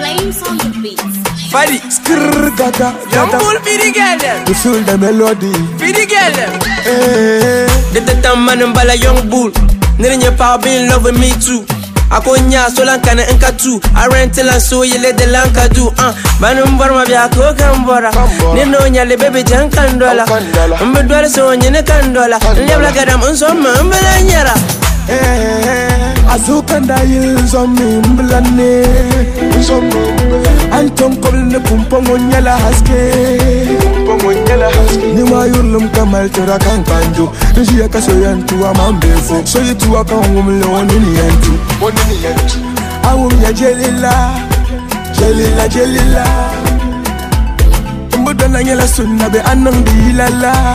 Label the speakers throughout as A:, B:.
A: Flames on the beat.
B: Fadi,
C: Skrrr dada,
B: young bull for the girl them.
C: you feel the melody.
B: For the girl them.
C: Hey,
B: The time man and bala young bull. Nigga power be in love with me too. Akonya so lankana enka too. I rent till and so you let the lanka do. Banum borma bi ako kambora. Nino nya le baby jan kandola. Mbe dwale so nyene kandola. Nyabla gadam unso mbela nyara.
C: azukanda yilzomi mblane. Anton kobne pumpongo nyala haske. Ni ma yurlum kamal tera kan kanjo. Nji akaso yantu amambefo. So yitu akangumle wonini yantu. Awum ya jelila. Jelila. Mbodana nyala sunna be anandi yilala.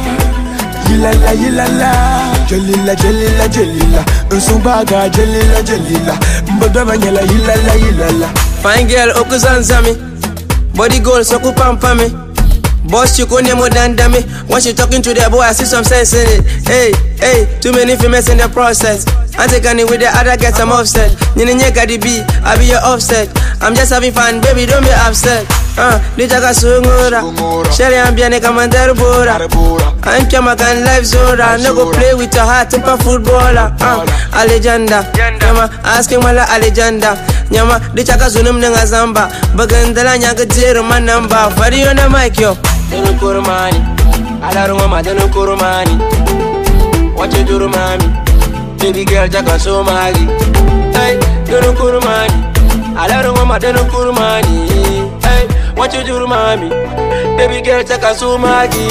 C: Jelila. Nsumbaga jelila. Mbodana nyala yilala.
B: Fine girl okuzanzami. Body goal so kupampame. Boss you couldn't more than me. Once you talking to the boy, I see some sense in it. Hey, too many females in the process. I take it with the other get some offset. Nini Cardi B, I be your offset. I'm just having fun, baby, don't be upset. Nitaka sungura. Sherry ambiane kamandar bora. I'm Kamakan life zora. No go play with your heart, temper footballer. Alejanda. Nyama, asking mala Alejanda. Nyama, ditaka sunum nenga zamba. Bagandala nyaga zero my number. Fadi on the mic yo. Deno kurumani, alaruma deno kurumani. What you do, mommy? Baby girl, jaka so magi. Hey, deno kurumani, alaruma deno kurumani. Hey, what you do, mommy? Baby girl, jaka so magi.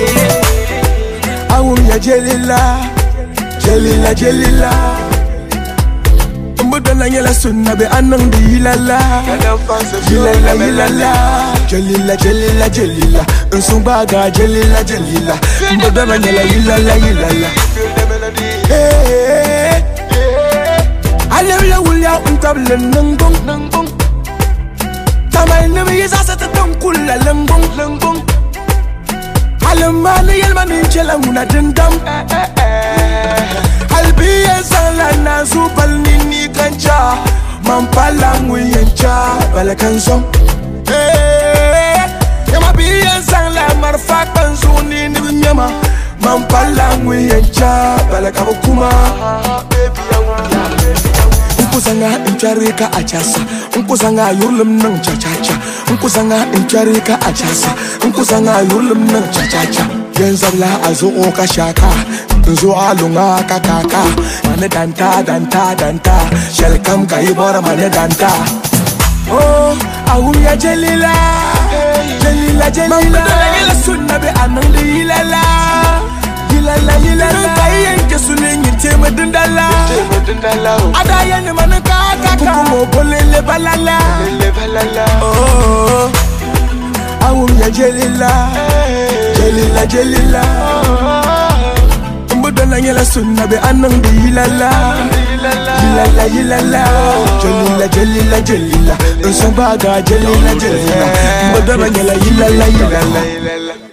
C: Awum ya jelila. Mbodana nyala sunna be anandi yilala. Jelila. Nsumbaga jelila. Mbodana nyala yilala. Hey, alewla wulya untable nangong. Tamay nemi yasa tatong kula langong. Alemani yelmani chela una dendam. Albiya sala na zubal nini kancha. Mampala nguyencha balakanzo. Yama biya sala marfa kanzuni ni nyama. Mampala nguyencha balakabukuma. Ukusanga incharika achasa. Ukusanga yurlum nang cha. Ukusanga incharika achasa. Ukusanga yurlum nang cha. Genzabla azu oka shaka. Nzo alunga kakaka. Mane danta. Shelkam kaibora mane danta. Oh, awum ya jelila. Mamudala yela sunna be anandi yilala. Kayenke sulenyi tema dundala. Adaya ni mane kakaka. Kukumo bolele balala. Oh, awum ya jelila. Mbodana nyala sunna be anandi yilala. Jelila. Nsumbaga jelila. Mbodana nyala yilala.